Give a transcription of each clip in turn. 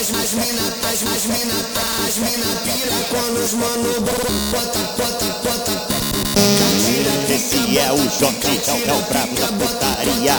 as mina pira quando os mano bota. Esse é o Joque, é o brabo da putaria.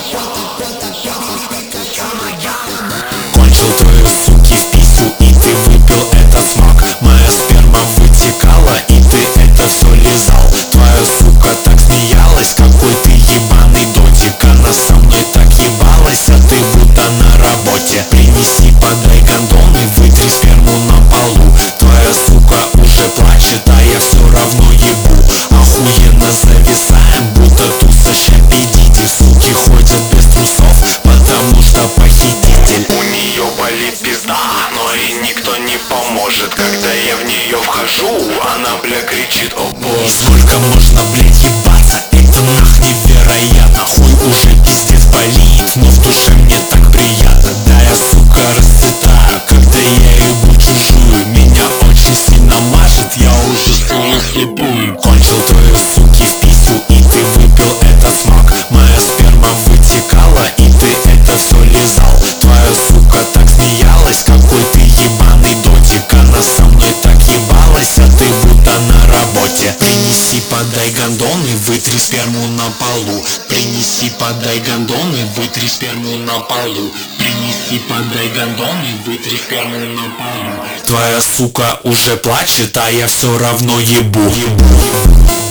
Кончил твою, суки, в писю, и ты выпил этот смак. Моя сперма вытекала, и ты это все лизал. Твоя сука так смеялась, какой ты ебаный дотик. Она со мной так ебалась, а ты будто на работе. Принеси, подай гондон и вытри сперму на полу. Твоя сука уже плачет, а я все равно ебу. Охуенно зависаем, будто туса щапидите. Суки ходят без трусов, потому что похититель. У нее болит пизда, но и никто не поможет. Когда я в нее вхожу, она, бля, кричит: о боже. Сколько можно, блядь, ебаться? Это нах невероятно. Хуй уже пиздец болит, но в душе мне так приятно. Да, я, сука, расцветаю, когда я ебу чужую. Меня очень сильно мажет, я уже стою слепую. Кончил твою, суки, в писю, и ты выпил этот смак. Моя сперма вытекала, и ты это все лизал. Твоя сука так смеялась, какой ты ебаный дотик. Она со мной так ебалась, а ты будто на работе. Принеси, подай гондон и вытри сперму на полу. Принеси, подай гондон и вытри сперму на полу. Принеси, подай гондон и вытри сперму на полу. Твоя сука уже плачет, а я все равно ебу.